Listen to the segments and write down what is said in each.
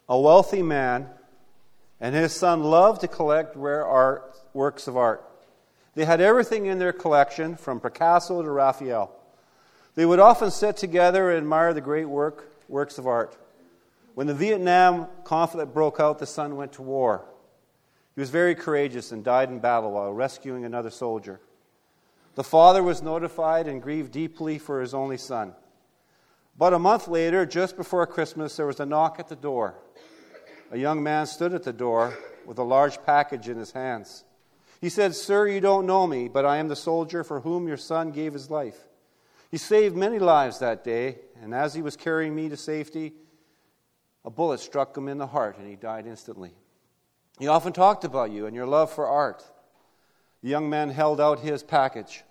A wealthy man and his son loved to collect rare works of art. They had everything in their collection, from Picasso to Raphael. They would often sit together and admire the great works of art. When the Vietnam conflict broke out, the son went to war. He was very courageous and died in battle while rescuing another soldier. The father was notified and grieved deeply for his only son. About a month later, just before Christmas, there was a knock at the door. A young man stood at the door with a large package in his hands. He said, "Sir, you don't know me, but I am the soldier for whom your son gave his life. He saved many lives that day, and as he was carrying me to safety, a bullet struck him in the heart, and he died instantly. He often talked about you and your love for art." The young man held out his package.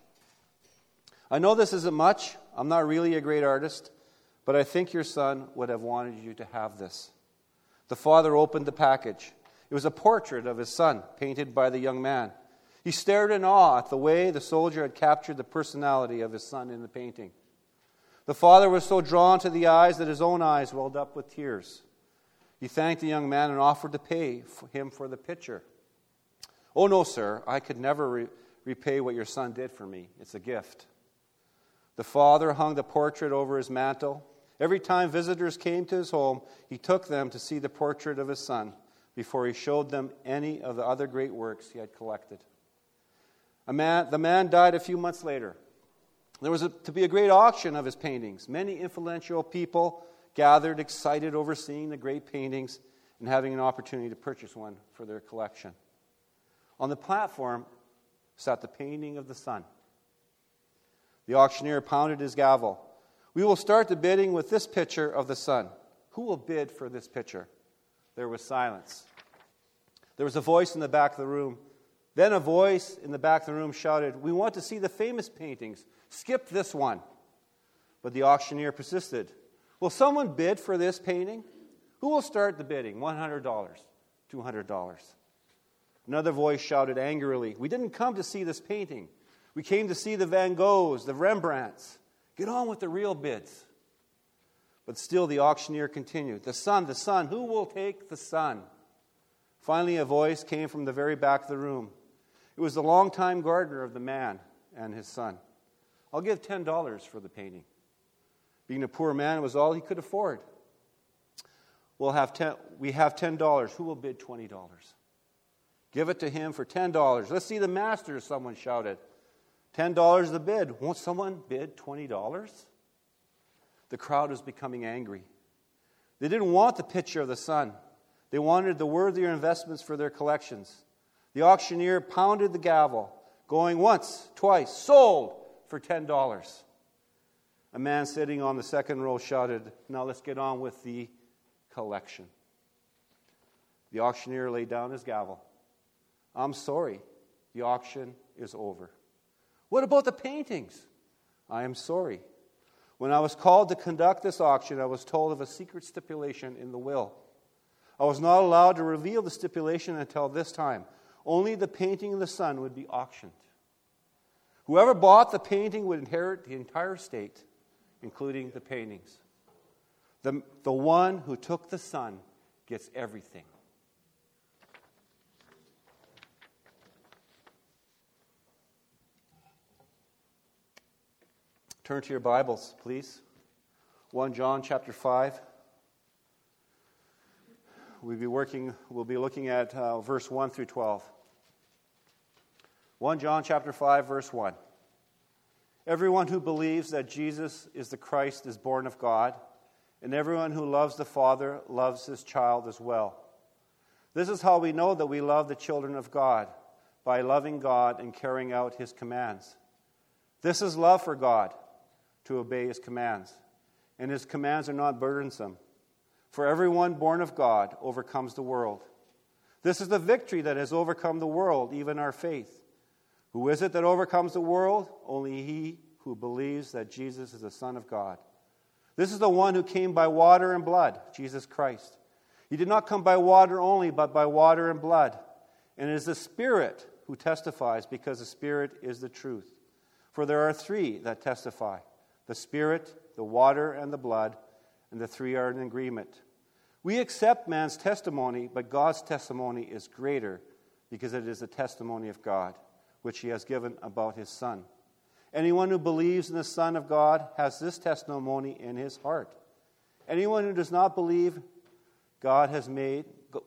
"I know this isn't much. I'm not really a great artist, but I think your son would have wanted you to have this." The father opened the package. It was a portrait of his son, painted by the young man. He stared in awe at the way the soldier had captured the personality of his son in the painting. The father was so drawn to the eyes that his own eyes welled up with tears. He thanked the young man and offered to pay him for the picture. "Oh, no, sir, I could never repay what your son did for me. It's a gift." The father hung the portrait over his mantle. Every time visitors came to his home, he took them to see the portrait of his son before he showed them any of the other great works he had collected. The man died a few months later. There was to be a great auction of his paintings. Many influential people gathered, excited over seeing the great paintings and having an opportunity to purchase one for their collection. On the platform sat the painting of the son. The auctioneer pounded his gavel. "We will start the bidding with this picture of the son. Who will bid for this picture?" There was silence. There was a voice in the back of the room. Then a voice in the back of the room shouted, "We want to see the famous paintings. Skip this one." But the auctioneer persisted. "Will someone bid for this painting? Who will start the bidding? $100, $200. Another voice shouted angrily, "We didn't come to see this painting. We came to see the Van Goghs, the Rembrandts. Get on with the real bids." But still the auctioneer continued, the son, who will take the son?" Finally a voice came from the very back of the room. It was the longtime gardener of the man and his son. "I'll give $10 for the painting." Being a poor man, it was all he could afford. We have $10. Who will bid $20? "Give it to him for $10. Let's see the master," someone shouted. $10 the bid. Won't someone bid $20? The crowd was becoming angry. They didn't want the picture of the son. They wanted the worthier investments for their collections. The auctioneer pounded the gavel, going once, twice, "Sold for $10. A man sitting on the second row shouted, "Now let's get on with the collection." The auctioneer laid down his gavel. "I'm sorry, the auction is over." "What about the paintings?" "I am sorry. When I was called to conduct this auction, I was told of a secret stipulation in the will. I was not allowed to reveal the stipulation until this time. Only the painting of the son would be auctioned. Whoever bought the painting would inherit the entire estate, including the paintings. The one who took the son gets everything." Turn to your Bibles, please. 1 John chapter 5. We'll be looking at verse 1 through 12. 1 John chapter 5, verse 1. "Everyone who believes that Jesus is the Christ is born of God, and everyone who loves the Father loves his child as well. This is how we know that we love the children of God, by loving God and carrying out his commands. This is love for God, to obey his commands, and his commands are not burdensome. For everyone born of God overcomes the world. This is the victory that has overcome the world, even our faith. Who is it that overcomes the world? Only he who believes that Jesus is the Son of God. This is the one who came by water and blood, Jesus Christ. He did not come by water only, but by water and blood. And it is the Spirit who testifies, because the Spirit is the truth. For there are three that testify, the Spirit, the water, and the blood, and the three are in agreement. We accept man's testimony, but God's testimony is greater because it is the testimony of God, which he has given about his Son. Anyone who believes in the Son of God has this testimony in his heart. Anyone who does not believe God has made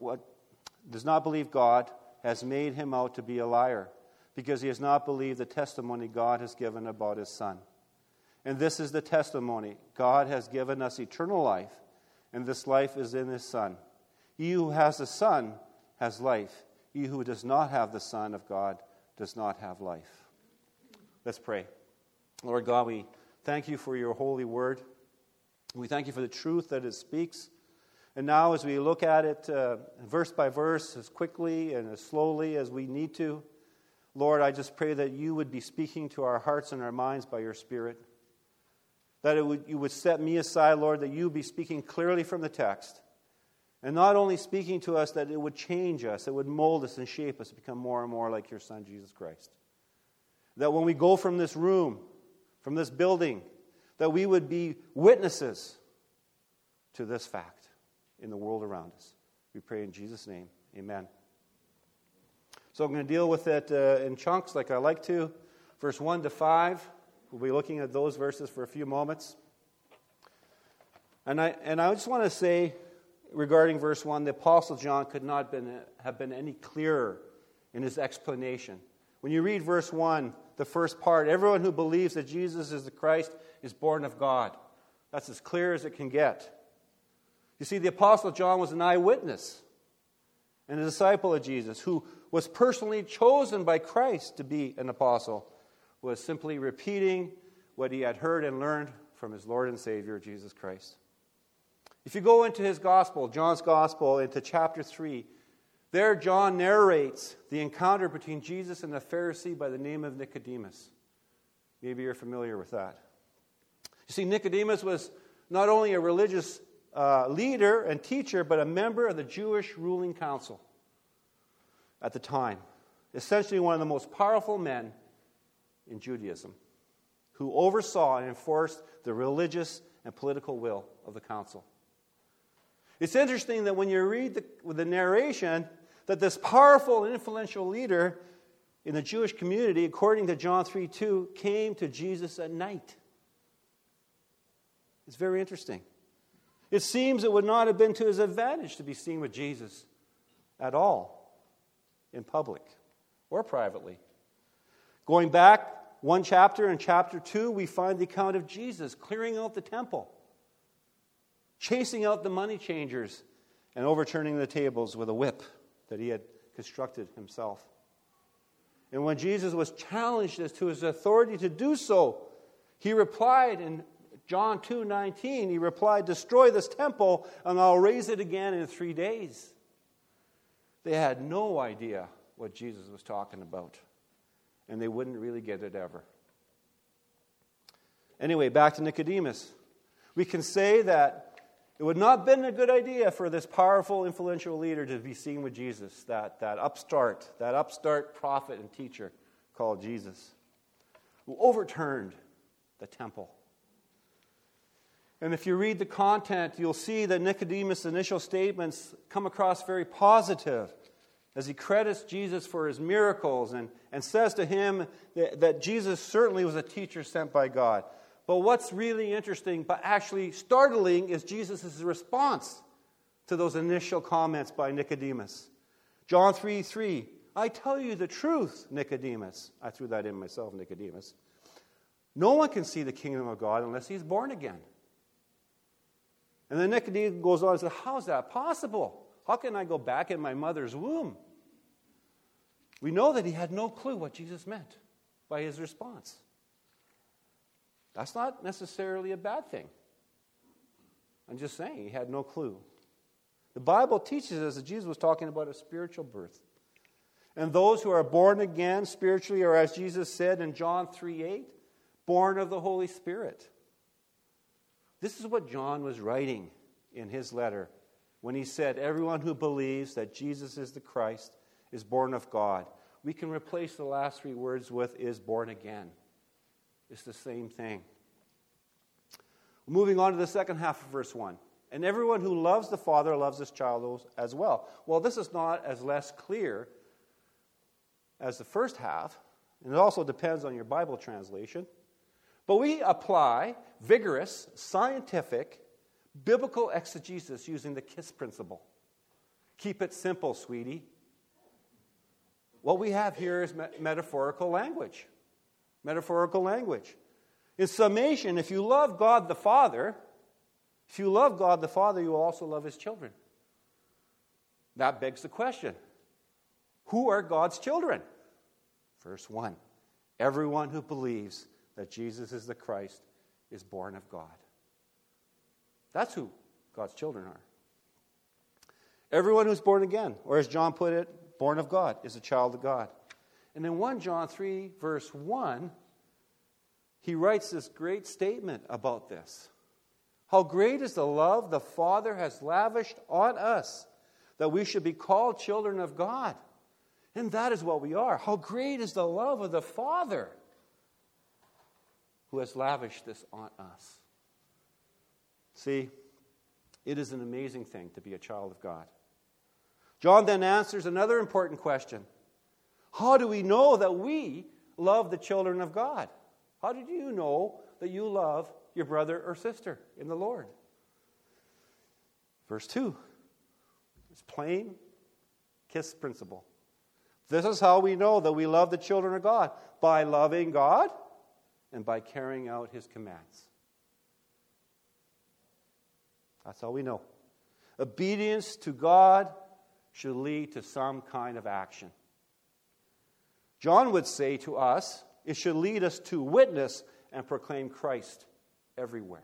him out to be a liar, because he has not believed the testimony God has given about his Son. And this is the testimony: God has given us eternal life, and this life is in his Son. He who has the Son has life. He who does not have the Son of God does not have life. Let's pray. Lord God, we thank you for your holy word. We thank you for the truth that it speaks. And now as we look at it verse by verse, as quickly and as slowly as we need to, Lord, I just pray that you would be speaking to our hearts and our minds by your Spirit. That you would set me aside, Lord, that you would be speaking clearly from the text. And not only speaking to us, that it would change us, it would mold us and shape us to become more and more like your Son, Jesus Christ. That when we go from this room, from this building, that we would be witnesses to this fact in the world around us. We pray in Jesus' name. Amen. So I'm going to deal with it in chunks like I like to. Verse 1 to 5. We'll be looking at those verses for a few moments. And I just want to say regarding verse 1, the Apostle John could not have been any clearer in his explanation. When you read verse 1, the first part, everyone who believes that Jesus is the Christ is born of God. That's as clear as it can get. You see, the Apostle John was an eyewitness and a disciple of Jesus who was personally chosen by Christ to be an apostle, was simply repeating what he had heard and learned from his Lord and Savior, Jesus Christ. If you go into his gospel, John's gospel, into chapter 3, there John narrates the encounter between Jesus and a Pharisee by the name of Nicodemus. Maybe you're familiar with that. You see, Nicodemus was not only a religious leader and teacher, but a member of the Jewish ruling council at the time. Essentially one of the most powerful men in Judaism, who oversaw and enforced the religious and political will of the council. It's interesting that when you read the narration, that this powerful and influential leader in the Jewish community, according to John 3:2, came to Jesus at night. It's very interesting. It seems it would not have been to his advantage to be seen with Jesus at all, in public or privately. Going back one chapter, in chapter 2, we find the account of Jesus clearing out the temple, chasing out the money changers, and overturning the tables with a whip that he had constructed himself. And when Jesus was challenged as to his authority to do so, he replied in John 2:19, he replied, "Destroy this temple, and I'll raise it again in 3 days." They had no idea what Jesus was talking about, and they wouldn't really get it ever. Anyway, back to Nicodemus. We can say that it would not have been a good idea for this powerful, influential leader to be seen with Jesus, that upstart prophet and teacher called Jesus, who overturned the temple. And if you read the content, you'll see that Nicodemus' initial statements come across very positive as he credits Jesus for his miracles and says to him that Jesus certainly was a teacher sent by God. But what's really interesting, but actually startling, is Jesus' response to those initial comments by Nicodemus. John 3:3, "I tell you the truth, Nicodemus." I threw that in myself, Nicodemus. "No one can see the kingdom of God unless he's born again." And then Nicodemus goes on and says, "How is that possible? How can I go back in my mother's womb?" We know that he had no clue what Jesus meant by his response. That's not necessarily a bad thing. I'm just saying he had no clue. The Bible teaches us that Jesus was talking about a spiritual birth. And those who are born again spiritually are, as Jesus said in John 3:8, born of the Holy Spirit. This is what John was writing in his letter when he said, "Everyone who believes that Jesus is the Christ is born of God." We can replace the last 3 words with "is born again." It's the same thing. Moving on to the second half of verse 1. And everyone who loves the Father loves his child as well. Well, this is not as less clear as the first half, and it also depends on your Bible translation. But we apply vigorous, scientific, biblical exegesis using the KISS principle. Keep it simple, sweetie. What we have here is metaphorical language. Metaphorical language. In summation, if you love God the Father, you will also love his children. That begs the question, who are God's children? Verse 1, everyone who believes that Jesus is the Christ is born of God. That's who God's children are. Everyone who's born again, or as John put it, born of God, is a child of God. And in 1 John 3, verse 1, he writes this great statement about this. How great is the love the Father has lavished on us, that we should be called children of God. And that is what we are. How great is the love of the Father who has lavished this on us. See, it is an amazing thing to be a child of God. John then answers another important question. How do we know that we love the children of God? How did you know that you love your brother or sister in the Lord? Verse 2. It's plain KISS principle. This is how we know that we love the children of God. By loving God and by carrying out his commands. That's how we know. Obedience to God should lead to some kind of action. John would say to us, it should lead us to witness and proclaim Christ everywhere.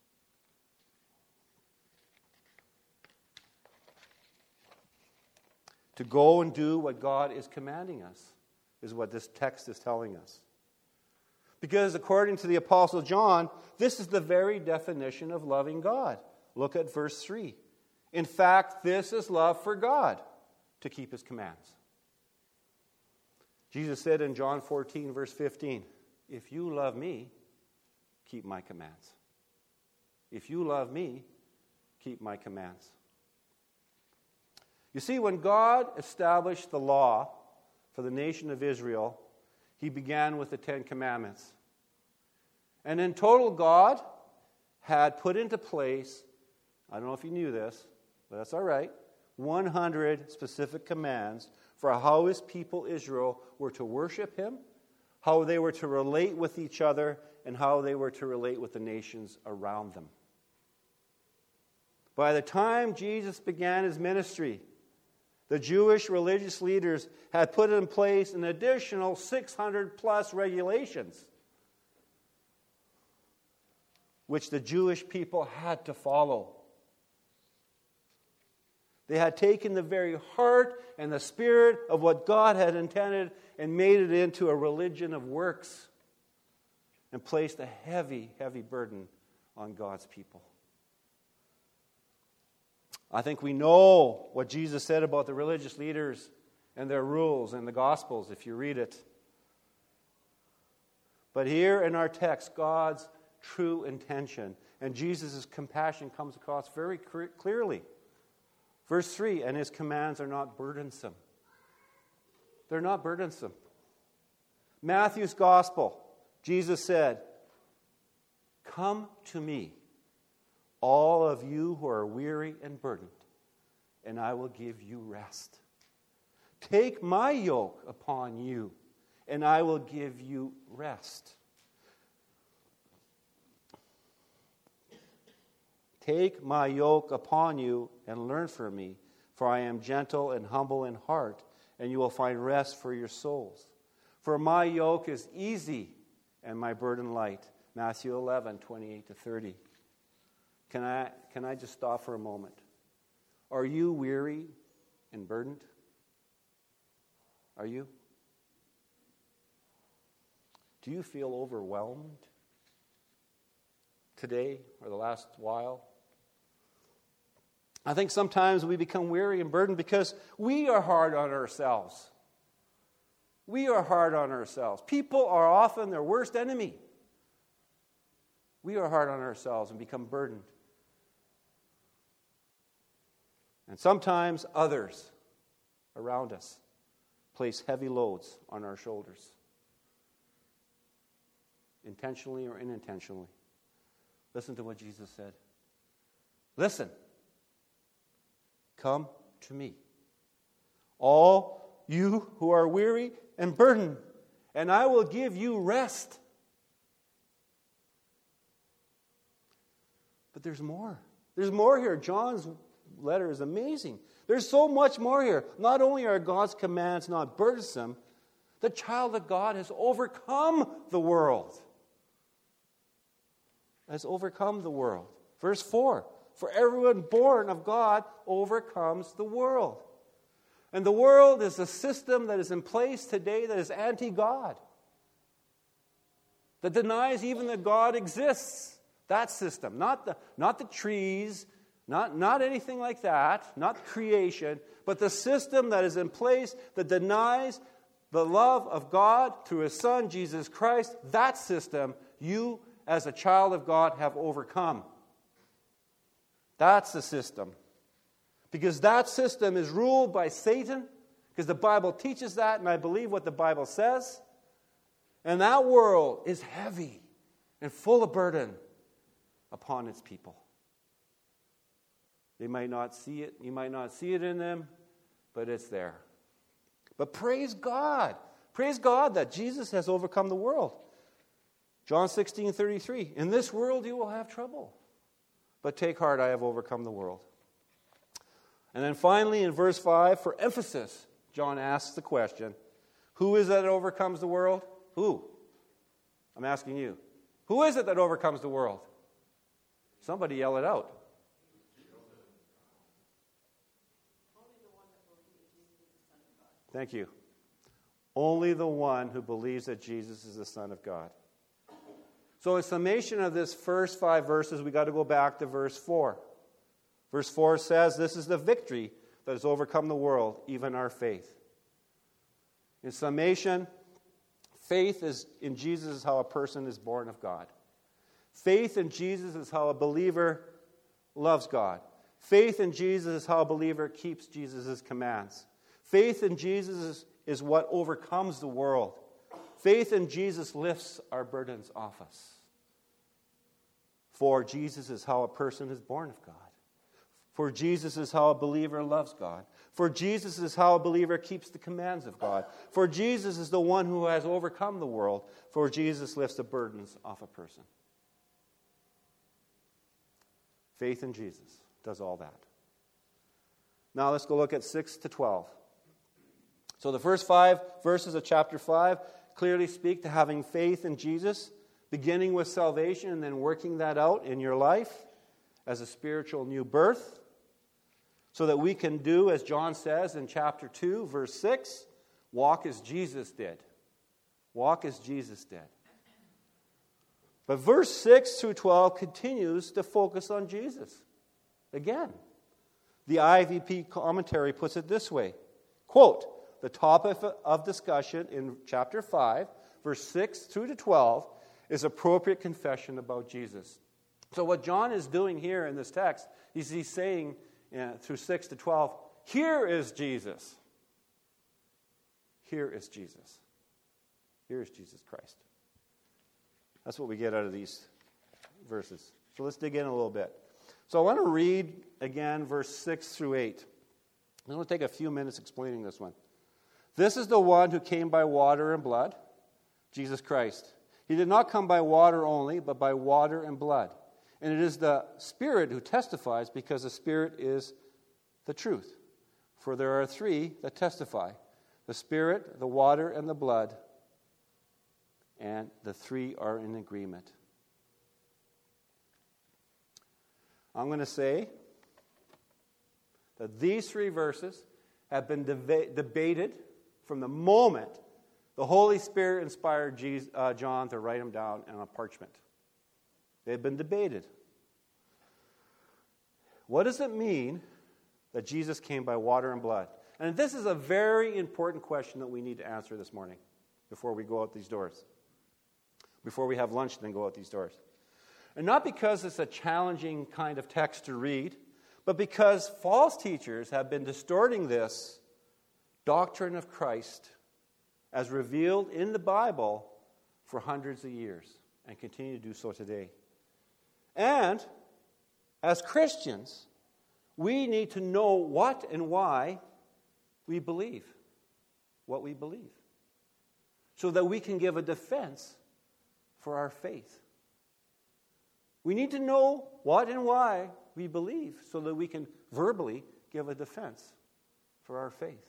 To go and do what God is commanding us is what this text is telling us. Because according to the Apostle John, this is the very definition of loving God. Look at verse 3. In fact, this is love for God, to keep his commands. Jesus said in John 14, verse 15, if you love me, keep my commands. If you love me, keep my commands. You see, when God established the law for the nation of Israel, he began with the Ten Commandments. And in total, God had put into place, I don't know if you knew this, but that's all right, 100 specific commands for how his people Israel were to worship him, how they were to relate with each other, and how they were to relate with the nations around them. By the time Jesus began his ministry, the Jewish religious leaders had put in place an additional 600 plus regulations, which the Jewish people had to follow. They had taken the very heart and the spirit of what God had intended and made it into a religion of works and placed a heavy, heavy burden on God's people. I think we know what Jesus said about the religious leaders and their rules in the Gospels if you read it. But here in our text, God's true intention and Jesus' compassion comes across very clearly. Verse 3, and his commands are not burdensome. They're not burdensome. Matthew's Gospel, Jesus said, come to me, all of you who are weary and burdened, and I will give you rest. Take my yoke upon you, and I will give you rest. Take my yoke upon you and learn from me, for I am gentle and humble in heart, and you will find rest for your souls. For my yoke is easy and my burden light. Matthew 11, 28 to 30. Can I just stop for a moment? Are you weary and burdened? Are you? Do you feel overwhelmed today or the last while? I think sometimes we become weary and burdened because we are hard on ourselves. We are hard on ourselves. People are often their worst enemy. We are hard on ourselves and become burdened. And sometimes others around us place heavy loads on our shoulders, intentionally or unintentionally. Listen to what Jesus said. Listen, come to me, all you who are weary and burdened, and I will give you rest. But there's more. There's more here. John's letter is amazing. There's so much more here. Not only are God's commands not burdensome, the child of God has overcome the world. Has overcome the world. Verse 4, for everyone born of God overcomes the world. And the world is a system that is in place today that is anti-God, that denies even that God exists. That system, not the trees, not anything like that, not creation, but the system that is in place that denies the love of God through His Son, Jesus Christ. That system, you as a child of God have overcome. That's the system. Because that system is ruled by Satan, because the Bible teaches that, and I believe what the Bible says. And that world is heavy and full of burden upon its people. They might not see it. You might not see it in them, but it's there. But praise God. Praise God that Jesus has overcome the world. John 16:33. In this world you will have trouble, but take heart, I have overcome the world. And then finally in verse 5, for emphasis, John asks the question, who is it that overcomes the world? Who? I'm asking you. Who is it that overcomes the world? Somebody yell it out. Thank you. Only the one who believes that Jesus is the Son of God. So in summation of this first 5 verses, we got to go back to verse 4. Verse 4 says, this is the victory that has overcome the world, even our faith. In summation, faith in Jesus is how a person is born of God. Faith in Jesus is how a believer loves God. Faith in Jesus is how a believer keeps Jesus' commands. Faith in Jesus is what overcomes the world. Faith in Jesus lifts our burdens off us. For Jesus is how a person is born of God. For Jesus is how a believer loves God. For Jesus is how a believer keeps the commands of God. For Jesus is the one who has overcome the world. For Jesus lifts the burdens off a person. Faith in Jesus does all that. Now let's go look at 6 to 12. So the first 5 verses of chapter 5 clearly speak to having faith in Jesus, beginning with salvation and then working that out in your life as a spiritual new birth, so that we can do, as John says in chapter 2, verse 6, walk as Jesus did. Walk as Jesus did. But verse 6 through 12 continues to focus on Jesus. Again, the IVP commentary puts it this way, quote, the topic of discussion in chapter 5, verse 6 through to 12, is appropriate confession about Jesus. So what John is doing here in this text is he's saying through 6 to 12, here is Jesus. Here is Jesus. Here is Jesus Christ. That's what we get out of these verses. So let's dig in a little bit. So I want to read again verse 6 through 8. I'm going to take a few minutes explaining this one. This is the one who came by water and blood, Jesus Christ. He did not come by water only, but by water and blood. And it is the Spirit who testifies, because the Spirit is the truth. For there are 3 that testify, the Spirit, the water, and the blood. And the 3 are in agreement. I'm going to say that these 3 verses have been debated from the moment the Holy Spirit inspired John to write them down on a parchment. They've been debated. What does it mean that Jesus came by water and blood? And this is a very important question that we need to answer this morning before we go out these doors. Before we have lunch and then go out these doors. And not because it's a challenging kind of text to read, but because false teachers have been distorting this doctrine of Christ as revealed in the Bible for hundreds of years and continue to do so today. And as Christians, we need to know what and why we believe what we believe, so that we can give a defense for our faith. We need to know what and why we believe so that we can verbally give a defense for our faith.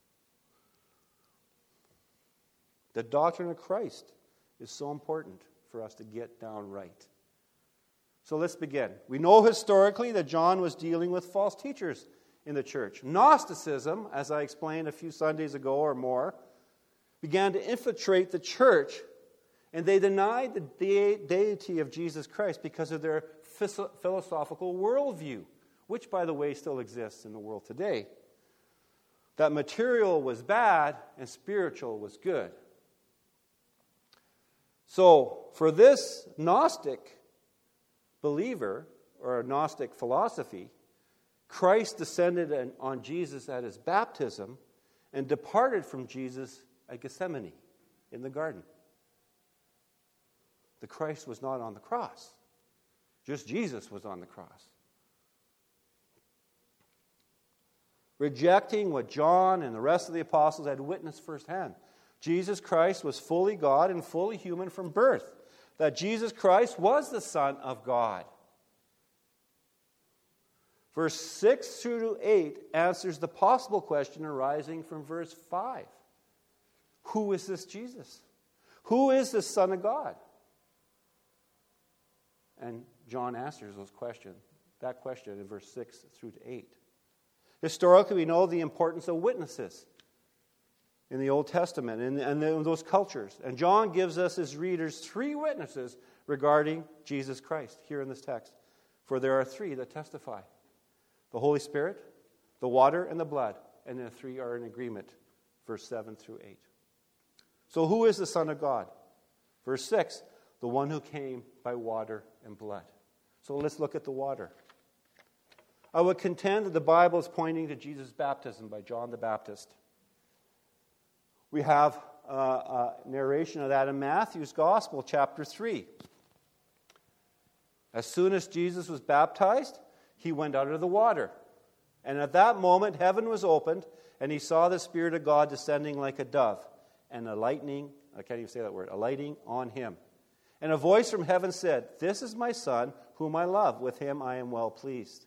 The doctrine of Christ is so important for us to get down right. So let's begin. We know historically that John was dealing with false teachers in the church. Gnosticism, as I explained a few Sundays ago or more, began to infiltrate the church, and they denied the deity of Jesus Christ because of their philosophical worldview, which, by the way, still exists in the world today. That material was bad and spiritual was good. So, for this Gnostic believer, or Gnostic philosophy, Christ descended on Jesus at his baptism and departed from Jesus at Gethsemane in the garden. The Christ was not on the cross. Just Jesus was on the cross. Rejecting what John and the rest of the apostles had witnessed firsthand. Jesus Christ was fully God and fully human from birth. That Jesus Christ was the Son of God. Verse 6 through 8 answers the possible question arising from verse 5. Who is this Jesus? Who is the Son of God? And John answers that question in verse 6 through to 8. Historically, we know the importance of witnesses in the Old Testament and in those cultures. And John gives us, his readers, 3 witnesses regarding Jesus Christ here in this text. For there are 3 that testify. The Holy Spirit, the water, and the blood. And the 3 are in agreement. Verse 7 through 8. So who is the Son of God? Verse 6, the one who came by water and blood. So let's look at the water. I would contend that the Bible is pointing to Jesus' baptism by John the Baptist. We have a narration of that in Matthew's Gospel, chapter 3. As soon as Jesus was baptized, he went out of the water. And at that moment, heaven was opened, and he saw the Spirit of God descending like a dove, and alighting on him. And a voice from heaven said, "This is my Son, whom I love. With him I am well pleased."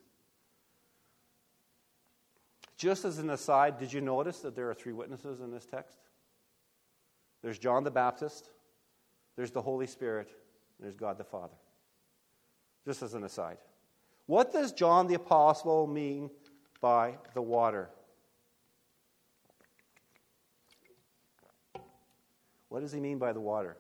Just as an aside, did you notice that there are 3 witnesses in this text? There's John the Baptist, there's the Holy Spirit, and there's God the Father. Just as an aside. What does John the Apostle mean by the water? What does he mean by the water?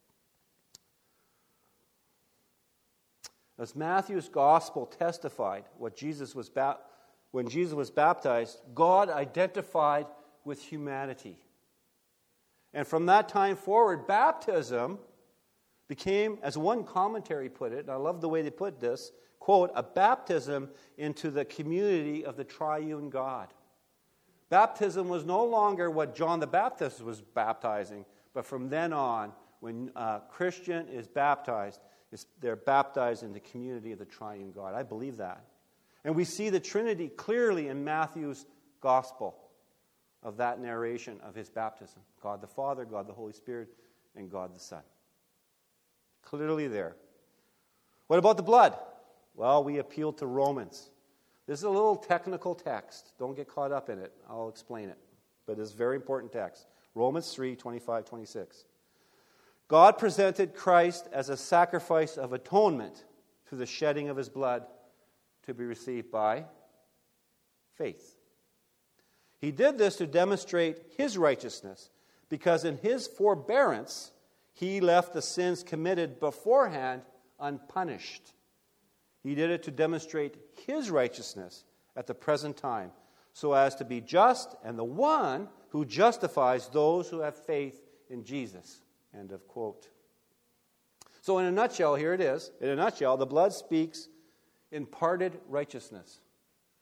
As Matthew's Gospel testified, when Jesus was baptized, God identified with humanity. And from that time forward, baptism became, as one commentary put it, and I love the way they put this, quote, a baptism into the community of the triune God. Baptism was no longer what John the Baptist was baptizing, but from then on, when a Christian is baptized, they're baptized in the community of the triune God. I believe that. And we see the Trinity clearly in Matthew's Gospel of that narration of his baptism. God the Father, God the Holy Spirit, and God the Son. Clearly there. What about the blood? Well, we appeal to Romans. This is a little technical text. Don't get caught up in it. I'll explain it. But it's a very important text. Romans 3, 25, 26. God presented Christ as a sacrifice of atonement through the shedding of his blood to be received by faith. He did this to demonstrate his righteousness, because in his forbearance, he left the sins committed beforehand unpunished. He did it to demonstrate his righteousness at the present time, so as to be just and the one who justifies those who have faith in Jesus. End of quote. So in a nutshell, here it is. In a nutshell, the blood speaks imparted righteousness.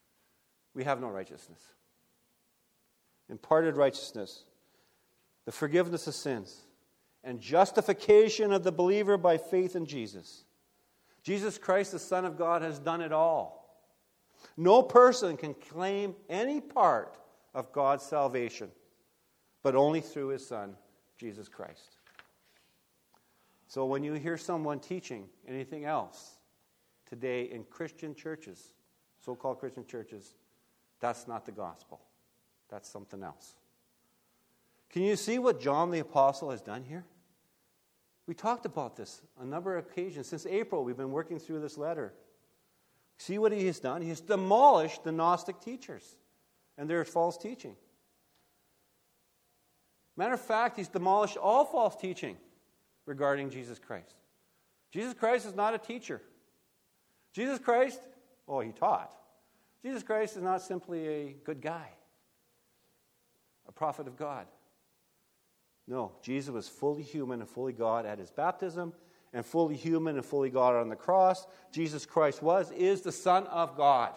we have no righteousness. Imparted righteousness, the forgiveness of sins, and justification of the believer by faith in Jesus. Jesus Christ, the Son of God, has done it all. No person can claim any part of God's salvation, but only through His Son, Jesus Christ. So when you hear someone teaching anything else today in Christian churches, so-called Christian churches, that's not the gospel. That's something else. Can you see what John the Apostle has done here? We talked about this on a number of occasions. Since April, we've been working through this letter. See what he has done? He has demolished the Gnostic teachers and their false teaching. Matter of fact, he's demolished all false teaching regarding Jesus Christ. Jesus Christ is not a teacher. Jesus Christ, he taught. Jesus Christ is not simply a good guy, a prophet of God. No, Jesus was fully human and fully God at his baptism, and fully human and fully God on the cross. Jesus Christ is the Son of God.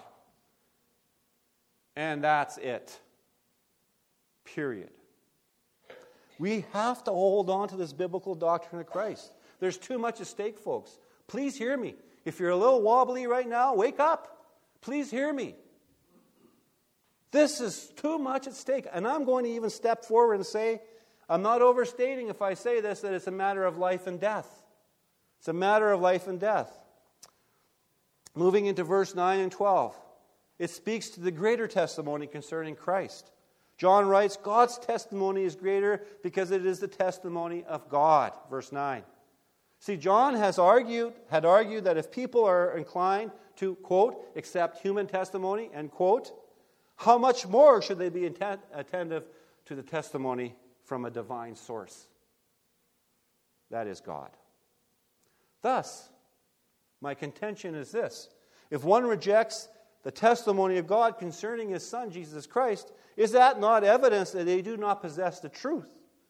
And that's it. Period. We have to hold on to this biblical doctrine of Christ. There's too much at stake, folks. Please hear me. If you're a little wobbly right now, wake up. Please hear me. This is too much at stake. And I'm going to even step forward and say, I'm not overstating if I say this, that it's a matter of life and death. It's a matter of life and death. Moving into verse 9 and 12, it speaks to the greater testimony concerning Christ. John writes, God's testimony is greater because it is the testimony of God. Verse 9. See, John had argued that if people are inclined to, quote, accept human testimony, end quote, how much more should they be attentive to the testimony from a divine source? That is God. Thus, my contention is this. If one rejects the testimony of God concerning His Son, Jesus Christ, is that not evidence that they do not possess the truth?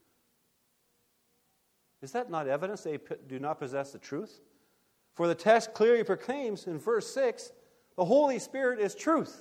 Is that not evidence they do not possess the truth? For the text clearly proclaims in verse 6, the Holy Spirit is truth.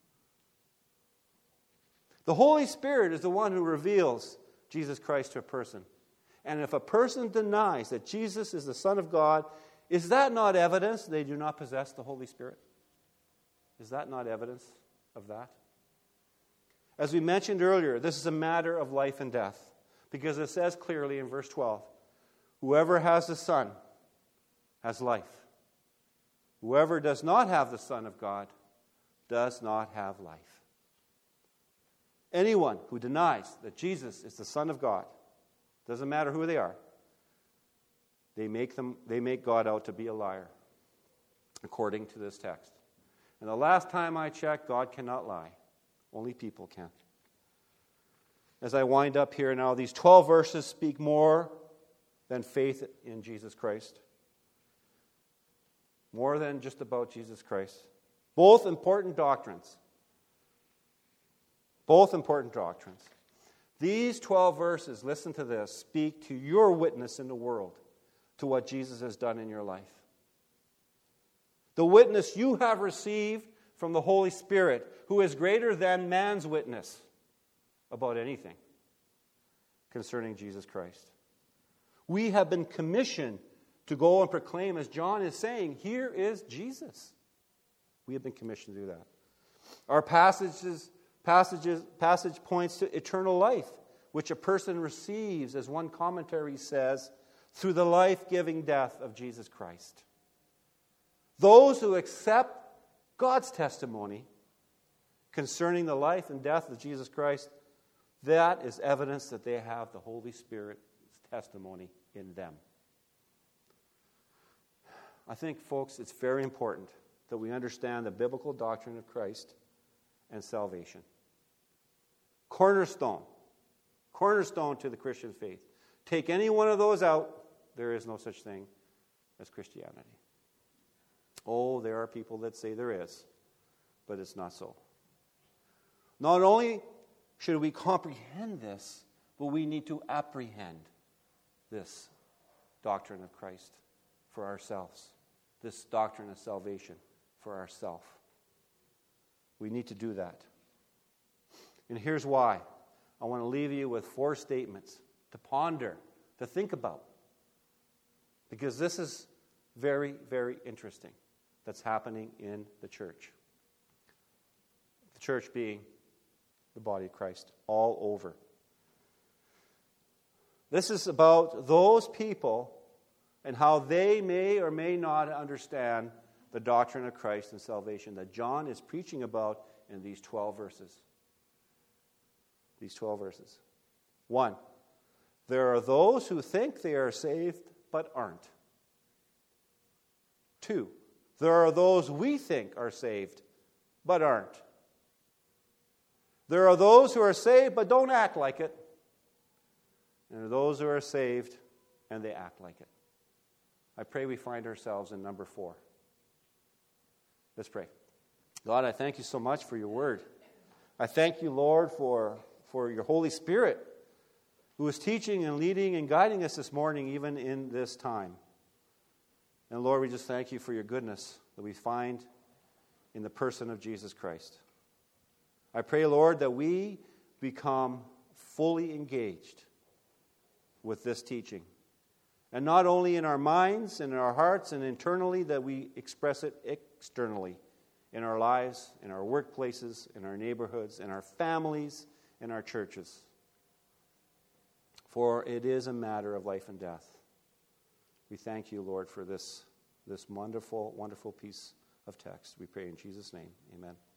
The Holy Spirit is the one who reveals Jesus Christ to a person. And if a person denies that Jesus is the Son of God, is that not evidence they do not possess the Holy Spirit? Is that not evidence of that? As we mentioned earlier, this is a matter of life and death, because it says clearly in verse 12, whoever has the Son has life. Whoever does not have the Son of God does not have life. Anyone who denies that Jesus is the Son of God, doesn't matter who they are, they make God out to be a liar, according to this text. And the last time I checked, God cannot lie. Only people can. As I wind up here now, these 12 verses speak more than faith in Jesus Christ. More than just about Jesus Christ. Both important doctrines. Both important doctrines. These 12 verses, listen to this, speak to your witness in the world to what Jesus has done in your life. The witness you have received from the Holy Spirit, who is greater than man's witness about anything concerning Jesus Christ. We have been commissioned to go and proclaim, as John is saying, here is Jesus. We have been commissioned to do that. Our passage points to eternal life, which a person receives, as one commentary says, through the life-giving death of Jesus Christ. Those who accept God's testimony concerning the life and death of Jesus Christ, that is evidence that they have the Holy Spirit's testimony in them. I think, folks, it's very important that we understand the biblical doctrine of Christ and salvation. Cornerstone to the Christian faith. Take any one of those out, there is no such thing as Christianity. Oh, there are people that say there is, but it's not so. Not only should we comprehend this, but we need to apprehend this doctrine of Christ for ourselves, this doctrine of salvation for ourselves. We need to do that. And here's why. I want to leave you with 4 statements to ponder, to think about. Because this is very, very interesting that's happening in the church. The church being the body of Christ all over. This is about those people and how they may or may not understand the doctrine of Christ and salvation that John is preaching about in these 12 verses. These 12 verses. 1, there are those who think they are saved but aren't. 2, there are those we think are saved but aren't. There are those who are saved but don't act like it. And there are those who are saved and they act like it. I pray we find ourselves in number 4. Let's pray. God, I thank you so much for your word. I thank you, Lord, for your Holy Spirit who is teaching and leading and guiding us this morning, even in this time. And Lord, we just thank you for your goodness that we find in the person of Jesus Christ. I pray, Lord, that we become fully engaged with this teaching. And not only in our minds and in our hearts and internally, that we express it externally in our lives, in our workplaces, in our neighborhoods, in our families, in our churches. For it is a matter of life and death. We thank you, Lord, for this wonderful, wonderful piece of text. We pray in Jesus' name. Amen.